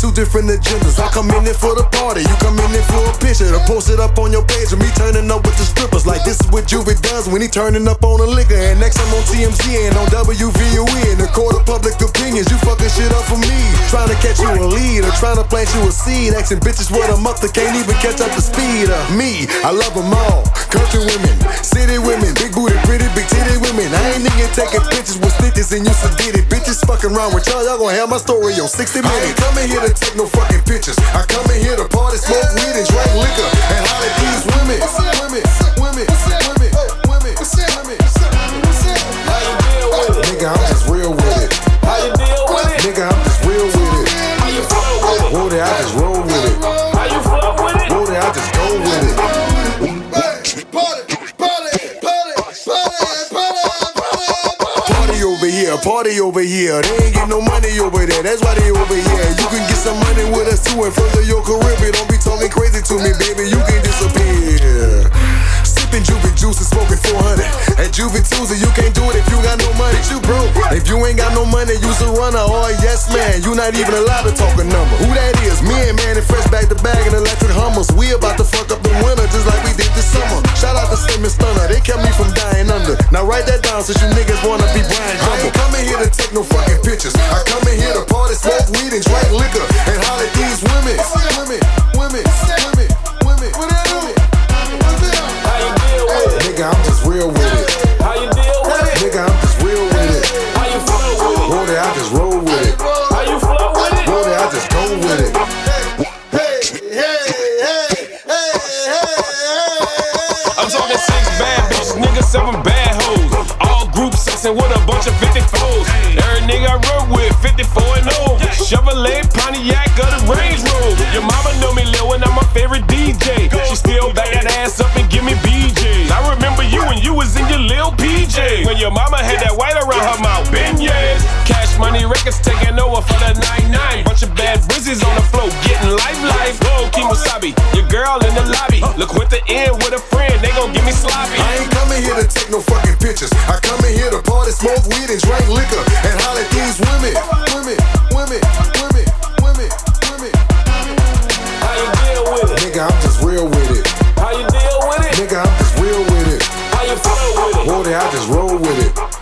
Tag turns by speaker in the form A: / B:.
A: two different agendas. I come in there for the party, you come in there for a picture to post it up on your page of me turning up with the strippers. Like this is what Juvie does when he turning up on the liquor. And next I'm on TMZ and on WVOE in the court of public opinions. You fucking shit up for me, trying to catch you a lead or trying to plant you a seed. Asking bitches what I'm up to, can't even catch up the speed of me. I love them all, country women, city women, big booty, pretty, big titty women. I ain't even taking pictures with snitches and you so did it. Bitches fucking around with y'all gon' have my story on 60 minutes. I ain't coming here to take no fucking pictures. I come in here to party, smoke weed and drink liquor and holler at these women. Nigga, I'm just real with it.
B: How you deal with it?
A: Nigga, I'm just real with it.
B: How you flow with it?
A: Whoa there, I just roll with it.
B: How you flow with it?
A: Whoa there, I just go with it. Party over here, they ain't get no money over there, that's why they over here. You can get some money with us too and further your career, but don't be talking crazy to me, baby, you can disappear. Sipping Juvie juice and smoking 400 at Juvie Tuesday, you can't do it if you got no money, you broke. If you ain't got no money, use a runner or a yes man, you not even allowed to talk a number. Who that is? Me and Manny Fresh back to back in electric Hummers. We about to fuck up the winter just like we did this summer. Shout out to Slim and Stunner, they kept me from dying under. Now write that down since you niggas wanna be Brian Gumble. I ain't coming here to take no fucking pictures. I come in here to party, smoke weed and drink liquor and holler at these women.
B: How you deal with it?
A: Nigga, I'm just real with it.
B: How you deal with it?
A: Nigga, I'm just real with it.
B: How you flow with it?
A: Whoa there, I just roll with it.
B: How you flow with it?
A: Whoa there, I just go with it.
B: I'm talking 6 bad bitches, nigga, 7 bad hoes. All group sexing with a bunch of 54s. Every nigga I run with 54 and over. Chevrolet, Pontiac, or the Range Rover. Your mama know me, Lil, and I'm my favorite DJ. She still back that ass up and give me BJs. I remember you when you was in your Lil PJ. When your mama had that white around her mouth, beignets. Cash Money Records taking over for the 9-9. Bunch of bad brizzies on the floor, getting life. Whoa, Kimosabi, your girl in the lobby. Look with the end with a friend, they gon' give me sloppy.
A: I ain't coming here to take no fucking pictures. I come in here to party, smoke weed and drink liquor and holler at these women.
B: How you deal with it?
A: Nigga, I'm just real with it.
B: How you deal with it?
A: Nigga, I'm just real with it.
B: How you flow with it?
A: Whoa there, I just roll with it.